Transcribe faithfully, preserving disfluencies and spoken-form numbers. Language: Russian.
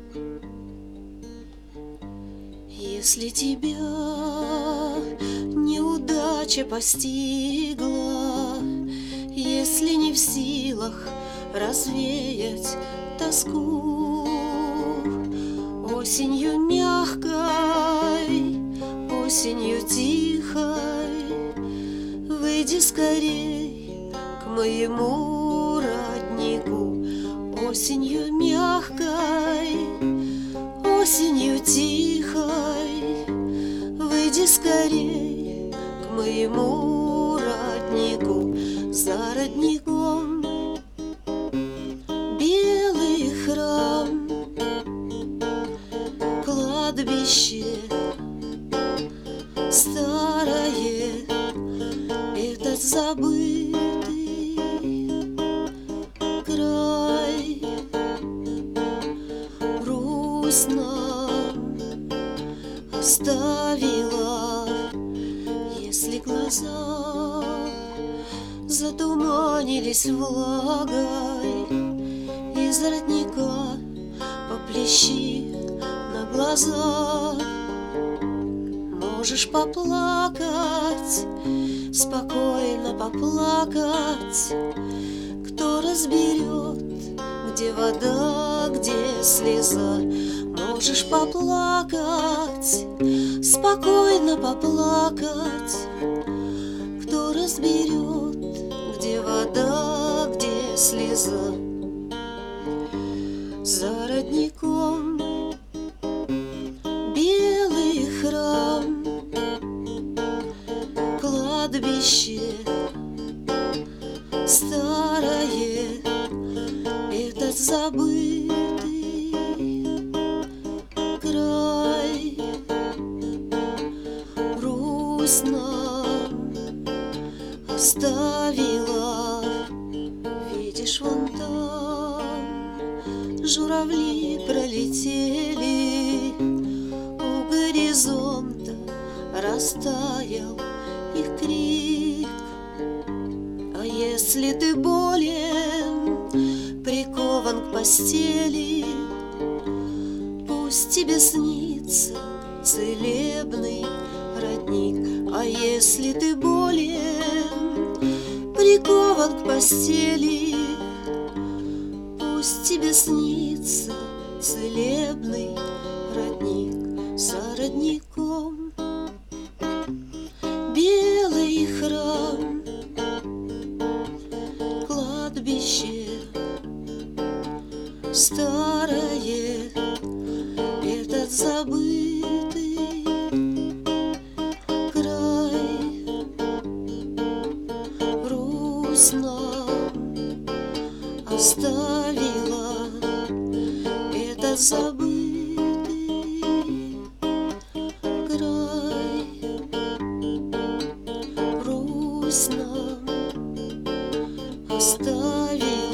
Если тебя неудача постигла, если не в силах развеять тоску, осенью мягкой, осенью тихой, выйди скорей к моему роднику. Осенью мягкой, осенью тихой, выйди скорей к моему роднику. За родником белый храм, кладбище старое, этот забытый край. Грусть нам оставила, если глаза затуманились влагой, из родника поплещи на глаза. Можешь поплакать, спокойно поплакать. Кто разберет, где вода, где слеза? Можешь поплакать, спокойно поплакать. Кто разберет, где вода, где слеза? За родником белый храм, кладбище старое, этот забытый край. Грусть нам оставила, видишь, вон там журавли пролетели, у горизонта растаял их крик. А если ты болен, прикован к постели, пусть тебе снится целебный родник. А если ты болен, прикован к постели, пусть тебе снится целебный родник. За родником белый храм, кладбище старое, этот забытый край. Грусть нам оставила, этот забытый край. Грусть нам оставила.